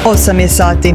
8 je sati.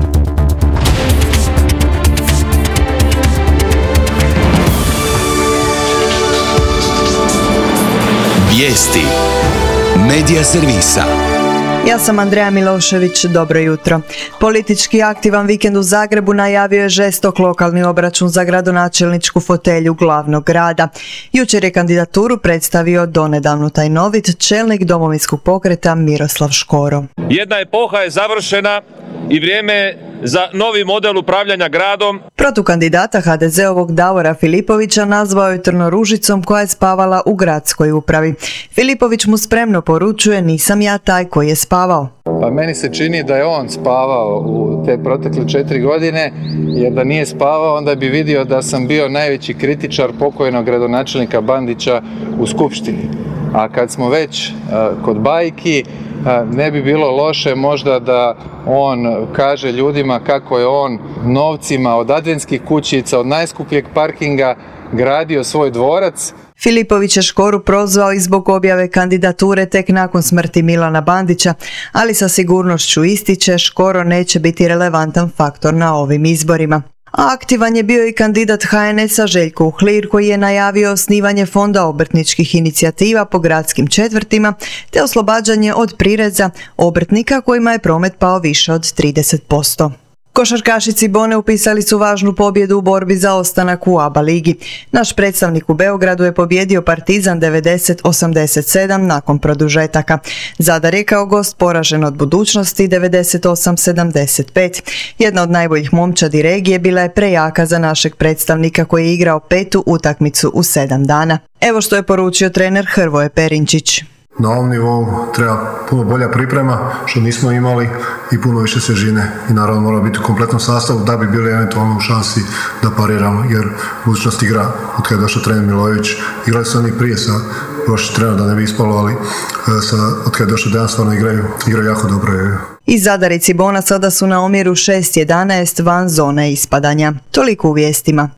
Vijesti Medija servisa. Ja sam Andreja Milošević, dobro jutro. Politički aktivan vikend u Zagrebu najavio je žestok lokalni obračun za gradonačelničku fotelju glavnog grada. Jučer je kandidaturu predstavio donedavno tajnovit čelnik Domovinskog pokreta Miroslav Škoro. Jedna epoha je završena i vrijeme je za novi model upravljanja gradom. Protukandidata HDZ-ovog Davora Filipovića nazvao je trnoružicom koja je spavala u gradskoj upravi. Filipović mu spremno poručuje: nisam ja taj koji je spavao. Pa meni se čini da je on spavao u te protekle 4 godine, jer da nije spavao onda bi vidio da sam bio najveći kritičar pokojnog gradonačelnika Bandića u skupštini. A kad smo već kod bajki, ne bi bilo loše možda da on kaže ljudima kako je on novcima od adventskih kućica, od najskupljeg parkinga gradio svoj dvorac. Filipović je Škoru prozvao i zbog objave kandidature tek nakon smrti Milana Bandića, ali sa sigurnošću ističe Škoro neće biti relevantan faktor na ovim izborima. A aktivan je bio i kandidat HNS-a Željko Uhlir, koji je najavio osnivanje fonda obrtničkih inicijativa po gradskim četvrtima te oslobađanje od prireza obrtnika kojima je promet pao više od 30%. Košarkaši Cibone upisali su važnu pobjedu u borbi za ostanak u ABA ligi. Naš predstavnik u Beogradu je pobjedio Partizan 90-87 nakon produžetaka. Zadar je kao gost poražen od Budućnosti 98-75. Jedna od najboljih momčadi regije bila je prejaka za našeg predstavnika koji je igrao 5. utakmicu u 7 dana. Evo što je poručio trener Hrvoje Perinčić. Na ovom nivou treba puno bolja priprema, što nismo imali, i puno više svježine. I naravno mora biti u kompletnom sastavu da bi bili eventualno u šansi da pariramo, jer Budućnost igra, od kada je došao trener Milojević, igrali su oni prije sa prošli trener da ne bi ispalo, ali od kada je došao Dejan stvarno igraju jako dobro. I Zadar i Cibona sada su na omjeru 6-11 van zone ispadanja. Toliko u vijestima.